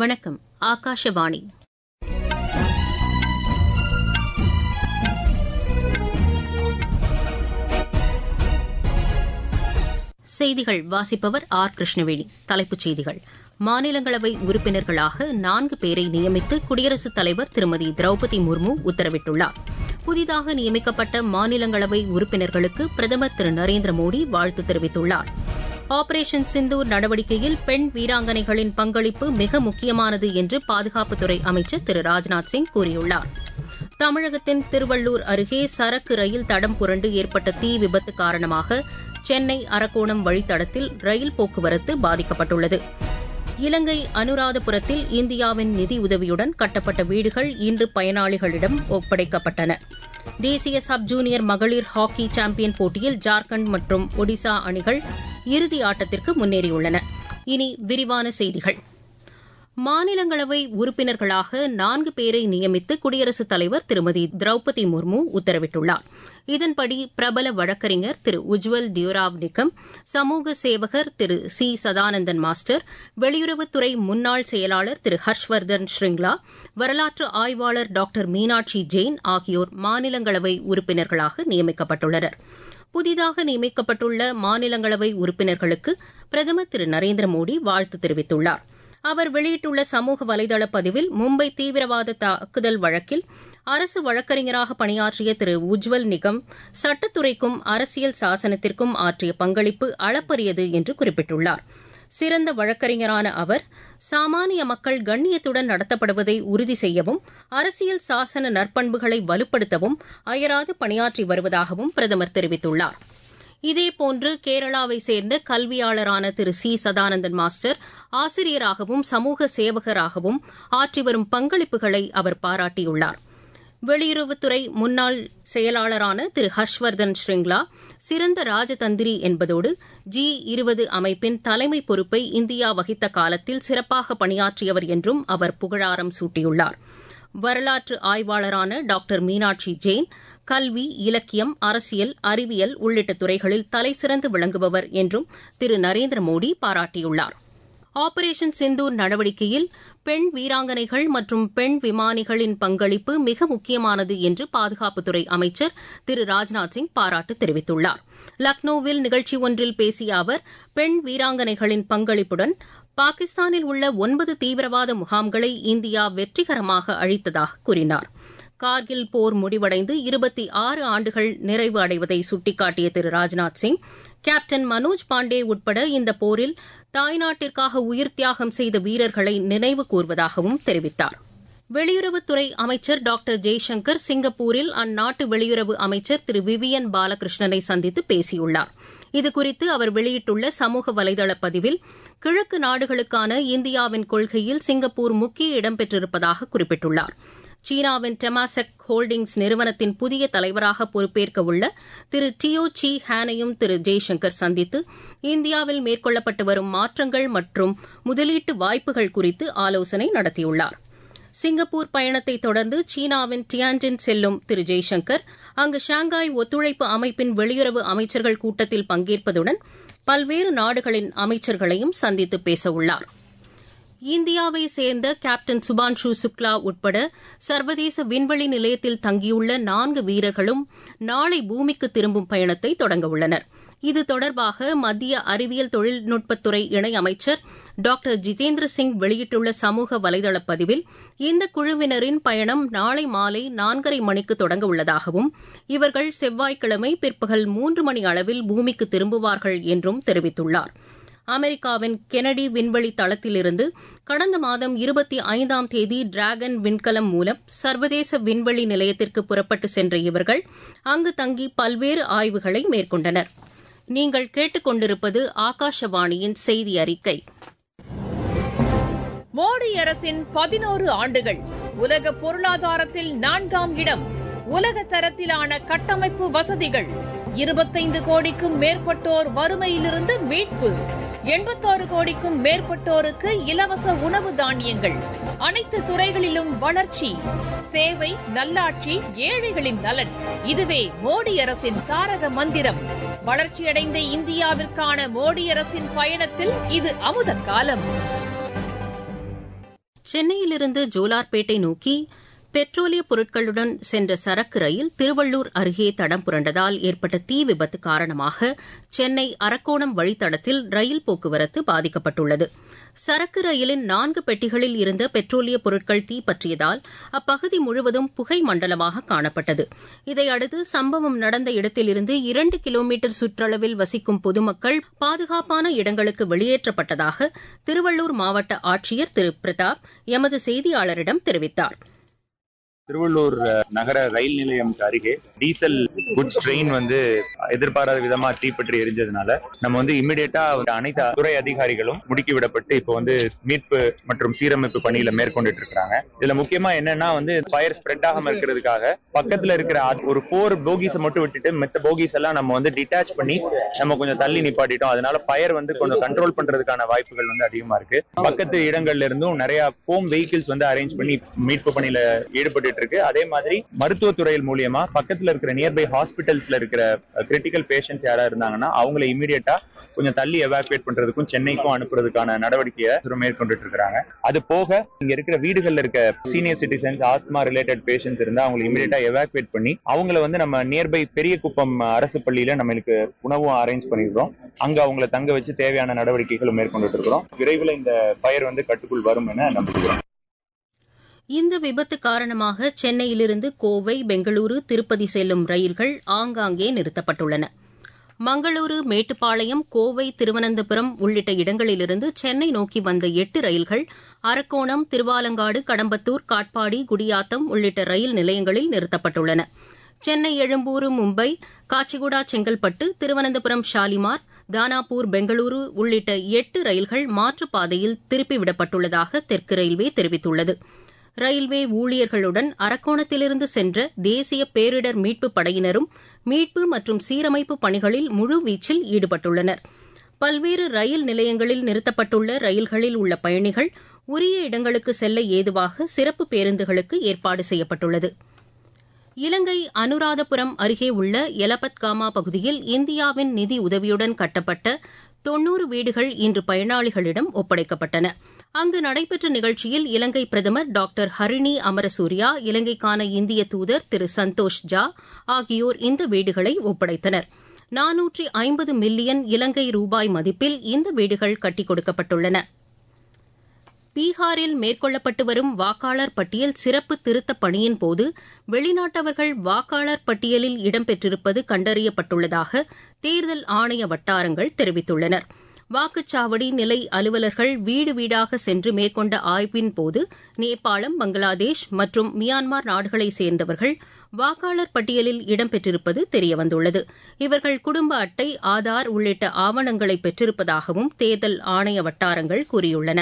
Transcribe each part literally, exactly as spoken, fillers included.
வணக்கம். ஆகாஷவாணி. செய்திகள் வாசிப்பவர் ஆர் கிருஷ்ணவேணி. தலைப்புச் செய்திகள். மாநிலங்களவை உறுப்பினர்களாக நான்கு பேரை நியமித்து குடியரசுத் தலைவர் திருமதி திரௌபதி முர்மு உத்தரவிட்டுள்ளார். புதிதாக நியமிக்கப்பட்ட மாநிலங்களவை உறுப்பினர்களுக்கு பிரதமர் திரு நரேந்திர மோடி வாழ்த்து தெரிவித்துள்ளார். ஆபரேஷன் சிந்தூர் நடவடிக்கையில் பெண் வீராங்கனைகளின் பங்களிப்பு மிக முக்கியமானது என்று பாதுகாப்புத்துறை அமைச்சர் திரு ராஜ்நாத் சிங் கூறியுள்ளார். தமிழகத்தின் திருவள்ளூர் அருகே சரக்கு ரயில் தடம் புரண்டு ஏற்பட்ட தீ விபத்து காரணமாக சென்னை அரக்கோணம் வழித்தடத்தில் ரயில் போக்குவரத்து பாதிக்கப்பட்டுள்ளது. இலங்கை அனுராதபுரத்தில் இந்தியாவின் நிதி உதவியுடன் கட்டப்பட்ட வீடுகள் இன்று பயனாளிகளிடம் ஒப்படைக்கப்பட்டன. தேசிய சப் ஜூனியர் மகளிர் ஹாக்கி சாம்பியன் போட்டியில் ஜார்க்கண்ட் மற்றும் ஒடிசா அணிகள் இறுதி ஆட்டத்திற்கு முன்னேறியுள்ளன. இனி விரிவான செய்திகள். மாநிலங்களவை உறுப்பினர்களாக நான்கு பேரை நியமித்து குடியரசுத் தலைவர் திருமதி திரௌபதி முர்மு உத்தரவிட்டுள்ளார். இதன்படி பிரபல வழக்கறிஞர் திரு உஜ்வல் டியூராவ் நிகம், சமூக சேவகர் திரு சி சதானந்தன் மாஸ்டர், வெளியுறவுத்துறை முன்னாள் செயலாளர் திரு ஹர்ஷ்வர்தன் ஸ்ரிங்லா, வரலாற்று ஆய்வாளர் டாக்டர் மீனாட்சி ஜெயின் ஆகியோர் மாநிலங்களவை உறுப்பினர்களாக நியமிக்கப்பட்டுள்ளனர். புதிதாக நியமிக்கப்பட்டுள்ள மாநிலங்களவை உறுப்பினர்களுக்கு பிரதமர் திரு நரேந்திர மோடி வாழ்த்து தெரிவித்துள்ளார். அவர் வெளியிட்டுள்ள சமூக வலைதள பதிவில் மும்பை தீவிரவாத தாக்குதல் வழக்கில் அரசு வழக்கறிஞராக பணியாற்றிய திரு உஜ்வல் நிகம் சட்டத்துறைக்கும் அரசியல் சாசனத்திற்கும் ஆற்றிய பங்களிப்பு அளப்பரியது என்று குறிப்பிட்டுள்ளார். சிறந்த வழக்கறிஞரான அவர் சாமானிய மக்கள் கண்ணியத்துடன் நடத்தப்படுவதை உறுதி செய்யவும் அரசியல் சாசன நற்பண்புகளை வலுப்படுத்தவும் அயராது பணியாற்றி வருவதாகவும் பிரதமர் தெரிவித்துள்ளார். இதேபோன்று கேரளாவை சேர்ந்த கல்வியாளரான திரு சி சதானந்தன் மாஸ்டர் ஆசிரியராகவும் சமூக சேவகராகவும் ஆற்றி வரும் பங்களிப்புகளை அவர் பாராட்டியுள்ளார். வெளியுறவுத்துறை முன்னாள் செயலாளரான திரு ஹர்ஷ்வர்தன் ஸ்ரிங்லா சிறந்த ராஜதந்திரி என்பதோடு ஜி இருபது அமைப்பின் தலைமை பொறுப்பை இந்தியா வகித்த காலத்தில் சிறப்பாக பணியாற்றியவர் என்றும் அவர் புகழாரம் சூட்டியுள்ளார். வரலாற்று ஆய்வாளரான டாக்டர் மீனாட்சி ஜெயின் கல்வி, இலக்கியம், அரசியல், அறிவியல் உள்ளிட்ட துறைகளில் தலைசிறந்து விளங்குபவர் என்றும் திரு நரேந்திர மோடி பாராட்டியுள்ளார். ஆபரேஷன் சிந்தூர் நடவடிக்கையில் பெண் வீராங்கனைகள் மற்றும் பெண் விமானிகளின் பங்களிப்பு மிக முக்கியமானது என்று பாதுகாப்புத்துறை அமைச்சர் திரு ராஜ்நாத் சிங் பாராட்டு தெரிவித்துள்ளார். லக்னோவில் நிகழ்ச்சி ஒன்றில் பேசிய அவர் பெண் வீராங்கனைகளின் பங்களிப்புடன் பாகிஸ்தானில் உள்ள ஒன்பது தீவிரவாத முகாம்களை இந்தியா வெற்றிகரமாக அழித்ததாக கூறினார். கார்கில் போர் முடிவடைந்து இருபத்தி ஆறு ஆண்டுகள் நிறைவு அடைவதை சுட்டிக்காட்டிய திரு ராஜ்நாத் சிங், கேப்டன் மனோஜ் பாண்டே உட்பட இந்த போரில் தாய்நாட்டிற்காக உயிர் தியாகம் செய்த வீரர்களை நினைவு கூர்வதாகவும் தெரிவித்தார். வெளியுறவுத்துறை அமைச்சர் டாக்டர் ஜெய்சங்கர் சிங்கப்பூரில் அந்நாட்டு வெளியுறவு அமைச்சர் திரு விவியன் பாலகிருஷ்ணனை சந்தித்து பேசியுள்ளார். இதுகுறித்து அவர் வெளியிட்டுள்ள சமூக வலைதள பதிவில், கிழக்கு நாடுகளுக்கான இந்தியாவின் கொள்கையில் சிங்கப்பூர் முக்கிய இடம் பெற்றிருப்பதாக குறிப்பிட்டுள்ளார். சீனாவின் டெமாசெக் ஹோல்டிங்ஸ் நிறுவனத்தின் புதிய தலைவராக பொறுப்பேற்க உள்ள திரு டியோ சி ஹானையும் திரு ஜெய்சங்கர் சந்தித்து இந்தியாவில் மேற்கொள்ளப்பட்டு வரும் மாற்றங்கள் மற்றும் முதலீட்டு வாய்ப்புகள் குறித்து ஆலோசனை நடத்தியுள்ளார். சிங்கப்பூர் பயணத்தை தொடர்ந்து சீனாவின் டியான்ஜின் செல்லும் திரு ஜெய்சங்கர் அங்கு ஷாங்காய் ஒத்துழைப்பு அமைப்பின் வெளியுறவு அமைச்சர்கள் கூட்டத்தில் பங்கேற்பதுடன் பல்வேறு நாடுகளின் அமைச்சர்களையும் சந்தித்து பேசவுள்ளார். இந்தியாவை சேர்ந்த கேப்டன் சுபான்ஷு சுக்லா உட்பட சர்வதேச விண்வெளி நிலையத்தில் தங்கியுள்ள நான்கு வீரர்களும் நாளை பூமிக்கு திரும்பும் பயணத்தை தொடங்கவுள்ளனர். இது தொடர்பாக மத்திய அறிவியல் தொழில்நுட்பத்துறை இணையமைச்சர் டாக்டர் ஜிதேந்திர சிங் வெளியிட்டுள்ள சமூக வலைதள பதிவில், இந்த குழுவினரின் பயணம் நாளை மாலை நான்கரை மணிக்கு தொடங்க உள்ளதாகவும் இவர்கள் செவ்வாய்க்கிழமை பிற்பகல் மூன்று மணி அளவில் பூமிக்கு திரும்புவார்கள் என்றும் தெரிவித்துள்ளார். அமெரிக்காவின் கெனடி விண்வெளி தளத்திலிருந்து கடந்த மாதம் இருபத்தி ஐந்தாம் தேதி டிராகன் விண்கலம் மூலம் சர்வதேச விண்வெளி நிலையத்திற்கு புறப்பட்டு சென்ற இவர்கள் அங்கு தங்கி பல்வேறு ஆய்வுகளை மேற்கொண்டனர். நீங்கள் கேட்டுக் கொண்டிருப்பது ஆகாஷவாணியின் செய்தி அறிக்கை. மோடி அரசின் பதினோரு ஆண்டுகள் உலக பொருளாதாரத்தில் நான்காம் இடம், உலக தரத்திலான கட்டமைப்பு வசதிகள், இருபத்தைந்து கோடிக்கும் மேற்பட்டோர் வறுமையிலிருந்து மீட்பு, எண்பத்தாறு கோடிக்கும் மேற்பட்டோருக்கு இலவச உணவு தானியங்கள், அனைத்து துறைகளிலும் வளர்ச்சி, சேவை, நல்லாட்சி, ஏழைகளின் நலன். இதுவே மோடி அரசின் தாரக மந்திரம். வளர்ச்சியடைந்த இந்தியாவிற்கான மோடி அரசின் பயணத்தில் இது அமுத காலம். சென்னையிலிருந்து ஜோலார்பேட்டை நோக்கி பெட்ரோலிய பொருட்களுடன் சென்ற சரக்கு ரயில் திருவள்ளூர் அருகே தடம் புரண்டதால் ஏற்பட்ட தீ விபத்து காரணமாக சென்னை அரக்கோணம் வழித்தடத்தில் ரயில் போக்குவரத்து பாதிக்கப்பட்டுள்ளது. சரக்கு ரயிலின் நான்கு பெட்டிகளில் இருந்த பெட்ரோலிய பொருட்கள் தீப்பற்றியதால் அப்பகுதி முழுவதும் புகை மண்டலமாக காணப்பட்டது. இதையடுத்து சம்பவம் நடந்த இடத்திலிருந்து இரண்டு கிலோமீட்டர் சுற்றளவில் வசிக்கும் பொதுமக்கள் பாதுகாப்பான இடங்களுக்கு வெளியேற்றப்பட்டதாக திருவள்ளூர் மாவட்ட ஆட்சியர் திரு பிரதாப் எமது செய்தியாளரிடம் தெரிவித்தார். திருவள்ளூர் நகர ரயில் நிலையம்க்கு அருகே டீசல் குட்ஸ் ட்ரெயின் வந்து எதிர்பாராத விதமா தீப்பற்றி எரிஞ்சதுனால நம்ம வந்து இமிடியேட்டா அனைத்து துறை அதிகாரிகளும் முடுக்கி விடப்பட்டு இப்போ வந்து மீட்பு மற்றும் சீரமைப்பு பணியில மேற்கொண்டுட்டு இருக்காங்க. இதுல முக்கியமா என்னன்னா வந்து ஃபயர் ஸ்ப்ரெட் ஆகாம இருக்கிறதுக்காக பக்கத்துல இருக்கிற ஒரு போர் போகிஸை மட்டும் விட்டுட்டு மத்த போகிஸ் எல்லாம் நம்ம வந்து டிட்டாச் பண்ணி நம்ம கொஞ்சம் தள்ளி நிப்பாட்டிட்டோம். அதனால ஃபயர் வந்து கொஞ்சம் கண்ட்ரோல் பண்றதுக்கான வாய்ப்புகள் வந்து அதிகமா இருக்கு. பக்கத்து இடங்கள்ல இருந்தும் நிறைய ஹோம் வெஹிக்கிள்ஸ் வந்து அரேஞ்ச் பண்ணி மீட்பு பணியில ஈடுபட்டு இருக்கு. அதே மாதிரி மருத்துவத்துறையில் மூலியமா பக்கத்துல இருக்கிற நியர்பை ஹாஸ்பிட்டல்ஸ்ல இருக்கிற கிரிட்டிக்கல் பேஷண்ட்ஸ் யாரா இருந்தாங்கன்னா அவங்களை இமீடியட்டா கொஞ்சம் தள்ளி எவாக்குவேட் பண்றதுக்கும் சென்னைக்கும் அனுப்புறதுக்கான நடவடிக்கையை மேற்கொண்டுட்டு இருக்காங்க. அது போக இங்க இருக்கிற வீடுகள்ல இருக்க senior citizens asthma related patients இருந்தா அவங்களை இமீடியட்டா எவாக்குவேட் பண்ணி அவங்களை வந்து நம்ம நியர்பை பெரிய குப்பம் அரசு பள்ளியில நம்மளுக்கு உணவும் அரேஞ்ச் பண்ணிருக்கோம். அங்க அவங்களை தங்க வச்சு தேவையான நடவடிக்கைகளும் மேற்கொண்டுட்டு இருக்கிறோம். விரைவில் இந்த ஃபயர் வந்து கட்டுக்குள் வரும் என நம்புகிறோம். இந்த விபத்து காரணமாக சென்னையிலிருந்து கோவை, பெங்களூரு, திருப்பதி செல்லும் ரயில்கள் ஆங்காங்கே நிறுத்தப்பட்டுள்ளன. மங்களூரு, மேட்டுப்பாளையம், கோவை, திருவனந்தபுரம் உள்ளிட்ட இடங்களிலிருந்து சென்னை நோக்கி வந்த எட்டு ரயில்கள் அரக்கோணம், திருவாலங்காடு, கடம்பத்தூர், காட்பாடி, குடியாத்தம் உள்ளிட்ட ரயில் நிலையங்களில் நிறுத்தப்பட்டுள்ளன. சென்னை எழும்பூர், மும்பை, காச்சிகுடா, செங்கல்பட்டு, திருவனந்தபுரம், ஷாலிமார், தானாப்பூர், பெங்களூரு உள்ளிட்ட எட்டு ரயில்கள் மாற்றுப்பாதையில் திருப்பிவிடப்பட்டுள்ளதாக தெற்கு ரயில்வே தெரிவித்துள்ளது. ரயில்வே ஊழியர்களுடன் அரக்கோணத்திலிருந்து சென்ற தேசிய பேரிடர் மீட்புப் படையினரும் மீட்பு மற்றும் சீரமைப்பு பணிகளில் முழுவீச்சில் ஈடுபட்டுள்ளனர். பல்வேறு ரயில் நிலையங்களில் நிறுத்தப்பட்டுள்ள ரயில்களில் உள்ள பயணிகள் உரிய இடங்களுக்கு செல்ல ஏதுவாக சிறப்பு பேருந்துகளுக்கு ஏற்பாடு செய்யப்பட்டுள்ளது. இலங்கை அனுராதபுரம் அருகே உள்ள எலபத்காமா பகுதியில் இந்தியாவின் நிதி உதவியுடன் கட்டப்பட்ட தொன்னூறு வீடுகள் இன்று பயனாளிகளிடம் ஒப்படைக்கப்பட்டன. அங்கு நடைபெற்ற நிகழ்ச்சியில் இலங்கை பிரதமர் டாக்டர் ஹரிணி அமரசூரியா, இலங்கைக்கான இந்திய தூதர் திரு சந்தோஷ் ஜா ஆகியோர் இந்த வீடுகளை ஒப்படைத்தனர். நானூற்றி ஐம்பது மில்லியன் இலங்கை ரூபாய் மதிப்பில் இந்த வீடுகள் கட்டிக் கொடுக்கப்பட்டுள்ளன. பீகாரில் மேற்கொள்ளப்பட்டு வரும் வாக்காளர் பட்டியல் சிறப்பு திருத்தப் பணியின்போது வெளிநாட்டவர்கள் வாக்காளர் பட்டியலில் இடம்பெற்றிருப்பது கண்டறியப்பட்டுள்ளதாக தேர்தல் ஆணைய வட்டாரங்கள் தெரிவித்துள்ளனர். வாக்குச்சாவடி நிலை அலுவலர்கள் வீடு வீடாக சென்று மேற்கொண்ட ஆய்வின்போது நேபாளம், பங்களாதேஷ் மற்றும் மியான்மர் நாடுகளைச் சேர்ந்தவர்கள் வாக்காளர் பட்டியலில் இடம்பெற்றிருப்பது தெரியவந்துள்ளது. இவர்கள் குடும்ப அட்டை, ஆதார் உள்ளிட்ட ஆவணங்களை பெற்றிருப்பதாகவும் தேர்தல் ஆணைய வட்டாரங்கள் கூறியுள்ளன.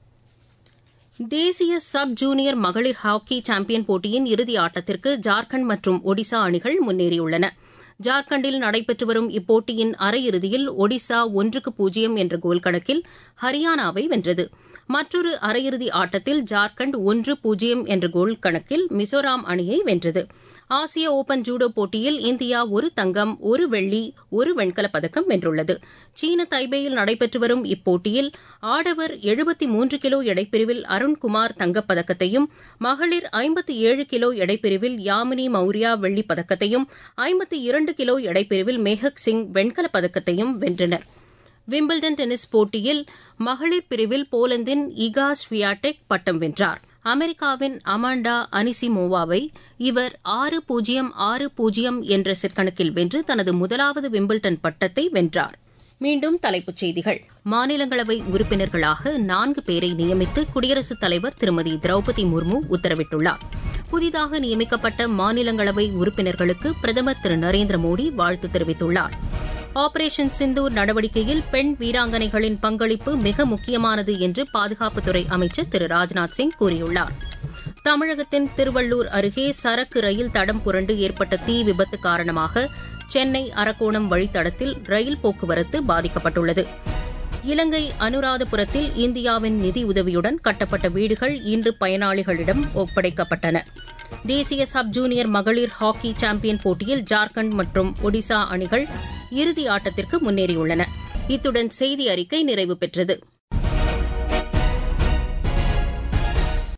தேசிய சப் ஜூனியர் மகளிர் ஹாக்கி சாம்பியன் போட்டியின் இறுதி ஆட்டத்திற்கு ஜார்க்கண்ட் மற்றும் ஒடிசா அணிகள் முன்னேறியுள்ளன. ஜார்க்கண்டில் நடைபெற்று வரும் இப்போட்டியின் அரையிறுதியில் ஒடிசா ஒன்றுக்கு பூஜ்ஜியம் என்ற கோல் கணக்கில் ஹரியானாவை வென்றது. மற்றொரு அரையிறுதி ஆட்டத்தில் ஜார்க்கண்ட் ஒன்று பூஜ்ஜியம் என்ற கோல் கணக்கில் மிசோராம் அணியை வென்றது. ஆசிய ஓபன் ஜூடோ போட்டியில் இந்தியா ஒரு தங்கம், ஒரு வெள்ளி, ஒரு வெண்கலப் பதக்கம் வென்றுள்ளது. சீன தைபேயில் நடைபெற்று வரும் இப்போட்டியில் ஆடவர் எழுபத்தி மூன்று கிலோ எடைப்பிரிவில் அருண்குமார் தங்கப்பதக்கத்தையும், மகளிர் ஐம்பத்தி ஏழு கிலோ எடைப்பிரிவில் யாமினி மௌரியா வெள்ளிப் பதக்கத்தையும், ஐம்பத்தி இரண்டு கிலோ எடைப்பிரிவில் மேஹக் சிங் வெண்கலப் பதக்கத்தையும் வென்றனர். விம்பிள்டன் டென்னிஸ் போட்டியில் மகளிர் பிரிவில் போலந்தின் இகா ஸ்வியாடெக் பட்டம் வென்றார். அமெரிக்காவின் அமாண்டா அனிசிமோவாவை இவர் ஆறு பூஜ்ஜியம் ஆறு பூஜ்ஜியம் என்ற செட் கணக்கில் வென்று தனது முதலாவது விம்பிள்டன் பட்டத்தை வென்றார். மீண்டும் தலைப்புச் செய்திகள். மாநிலங்களவை உறுப்பினர்களாக நான்கு பேரை நியமித்து குடியரசுத் தலைவர் திருமதி திரௌபதி முர்மு உத்தரவிட்டுள்ளார். புதிதாக நியமிக்கப்பட்ட மாநிலங்களவை உறுப்பினர்களுக்கு பிரதமர் திரு நரேந்திர மோடி வாழ்த்து தெரிவித்துள்ளார். ஆபரேஷன் சிந்தூர் நடவடிக்கையில் பெண் வீராங்கனைகளின் பங்களிப்பு மிக முக்கியமானது என்று பாதுகாப்புத்துறை அமைச்சர் திரு ராஜ்நாத் சிங் கூறியுள்ளார். தமிழகத்தின் திருவள்ளூர் அருகே சரக்கு ரயில் தடம் புரண்டு ஏற்பட்ட தீ விபத்து காரணமாக சென்னை அரக்கோணம் வழித்தடத்தில் ரயில் போக்குவரத்து பாதிக்கப்பட்டுள்ளது. இலங்கை அனுராதபுரத்தில் இந்தியாவின் நிதி உதவியுடன் கட்டப்பட்ட வீடுகள் இன்று பயனாளிகளிடம் ஒப்படைக்கப்பட்டன. தேசிய சப் ஜூனியர் மகளிர் ஹாக்கி சாம்பியன் போட்டியில் ஜார்க்கண்ட் மற்றும் ஒடிசா அணிகள் இறுதி ஆட்டத்திற்கு முன்னேறியுள்ளன. இத்துடன் செய்தி அறிக்கை நிறைவு பெற்றது.